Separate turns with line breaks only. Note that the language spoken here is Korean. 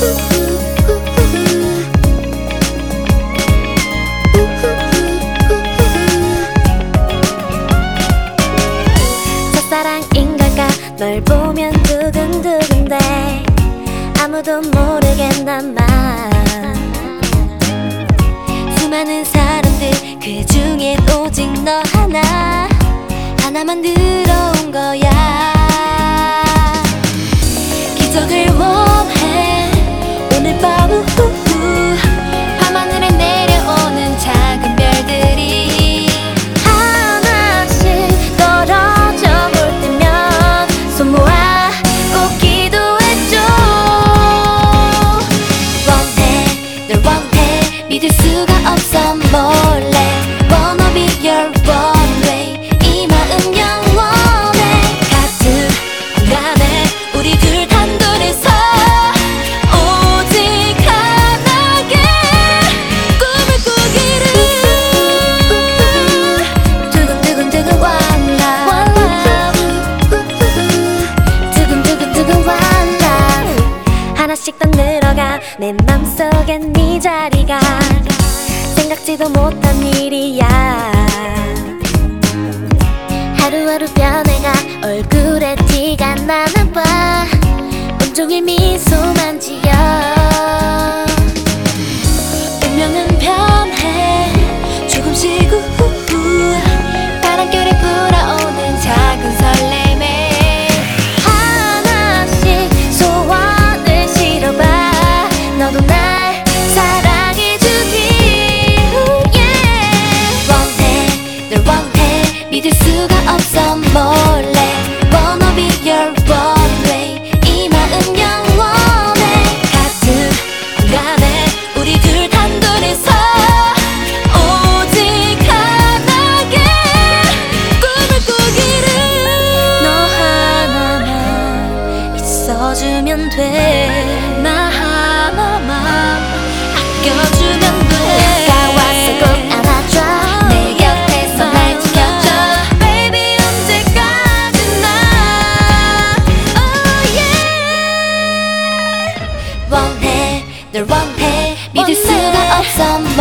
첫사랑인 걸까 널 보면 두근두근대 아무도 모르겠나만 수많은 사람들 그 중에 오직 너 하나만 들어온 거야 기적을 원해 오늘 밤 밤하늘에 내려오는 작은 별들이 하나씩 떨어져 볼 때면 손 모아 꼭 기도해줘 원해 널 원해 믿을 수가 없어 몰래 Wanna be your one way 이 마음 영원해 같은 공간에 우리 둘 단둘이서 오직 하나의 꿈을 꾸기를 두근두근두근 one love 두근두근두근 one love 하나씩 더 늘어가 내 맘속에 네 자리가 생각지도 못한 일이야 하루하루 변해가 얼굴에 티가 나나봐 온종일 미소만 지어 운명은 변해 조금씩 바람결에 불어오는 작은 설렘에 하나씩 소원을 실어봐 너도 날 사랑해주길 믿을 수가 없어 몰래 Wanna be your one way 이 마음 영원해 같은 공간에 우리 둘 단둘이서 오직 하나의 꿈을 꾸기를 너 하나만 있어주면 돼 나 하나만 아껴주면 돼 가와서 꼭 안아줘 내 곁에서 날 지켜줘 Baby 언제까지나 Oh yeah 원해 널 원해 믿을 수가 없어